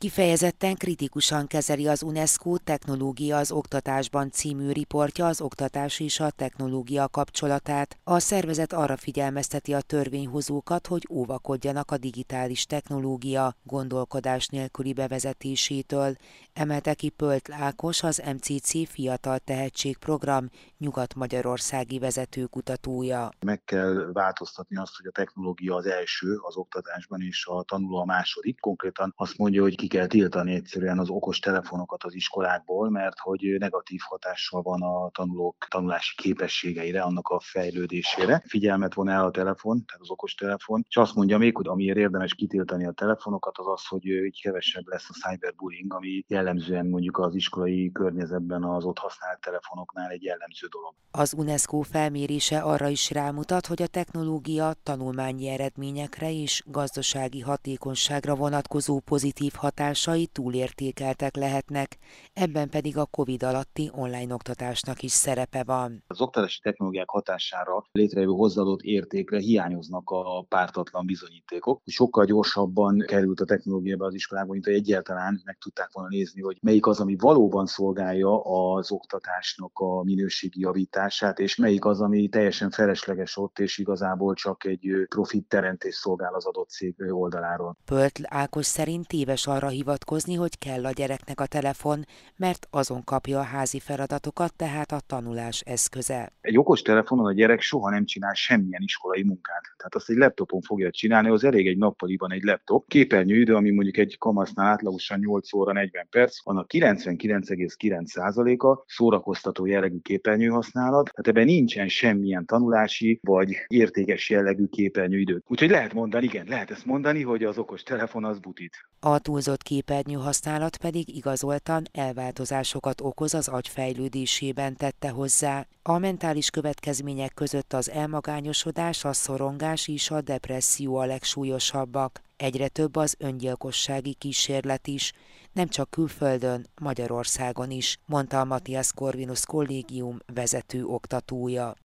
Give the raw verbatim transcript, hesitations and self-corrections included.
Kifejezetten kritikusan kezeli az UNESCO Technológia az oktatásban című riportja az oktatás és a technológia kapcsolatát. A szervezet arra figyelmezteti a törvényhozókat, hogy óvakodjanak a digitális technológia gondolkodás nélküli bevezetésétől, emelte ki Pölt Ákos, az em cé cé Fiatal Tehetség Program nyugat-magyarországi vezetőkutatója. Meg kell változtatni azt, hogy a technológia az első az oktatásban, és a tanuló a második. Konkrétan azt mondja, hogy ki kell tiltani egyszerűen az okos telefonokat az iskolákból, mert hogy negatív hatással van a tanulók tanulási képességeire, annak a fejlődésére. Figyelmet von el a telefon, tehát az okos telefon, és azt mondja még, hogy amiért érdemes kitiltani a telefonokat, az az, hogy így kevesebb lesz a cyberbullying, ami jellemzően mondjuk az iskolai környezetben az ott használt telefonoknál egy jellemző dolog. Az UNESCO felmérése arra is rámutat, hogy a technológia tanulmányi eredményekre és gazdasági hatékonyságra vonatkozó pozitív hatásai túlértékeltek lehetnek, ebben pedig a Covid alatti online oktatásnak is szerepe van. Az oktatási technológiák hatására létrejövő hozzáadott értékre hiányoznak a pártatlan bizonyítékok. Sokkal gyorsabban került a technológia be az iskolába, mint hogy egyáltalán meg tudták volna nézni, hogy melyik az, ami valóban szolgálja az oktatásnak a minőségi javítását, és melyik az, ami teljesen felesleges ott, és igazából csak egy profit teremtés szolgál az adott cég oldaláról. Pölt Ákos szerint téves arra hivatkozni, hogy kell a gyereknek a telefon, mert azon kapja a házi feladatokat, tehát a tanulás eszköze. Egy okos telefonon a gyerek soha nem csinál semmilyen iskolai munkát. Tehát azt egy laptopon fogja csinálni, az elég egy nappaliban egy laptop. Képernyőidő, ami mondjuk egy kamasznál átlagosan nyolc óra negyven perc, annak kilencvenkilenc egész kilenc százaléka szórakoztató jellegű képernyőhasználat, tehát ebben nincsen semmilyen tanulási vagy értékes jellegű képernyőidő. Úgyhogy lehet mondani, igen, lehet ezt mondani, hogy az okos telefon az butit. A túlzott képernyő használat pedig igazoltan elváltozásokat okoz az agy fejlődésében, tette hozzá. A mentális következmények között az elmagányosodás, a szorongás és a depresszió a legsúlyosabbak. Egyre több az öngyilkossági kísérlet is, nem csak külföldön, Magyarországon is, mondta a Matthias Corvinus Kollégium vezető oktatója.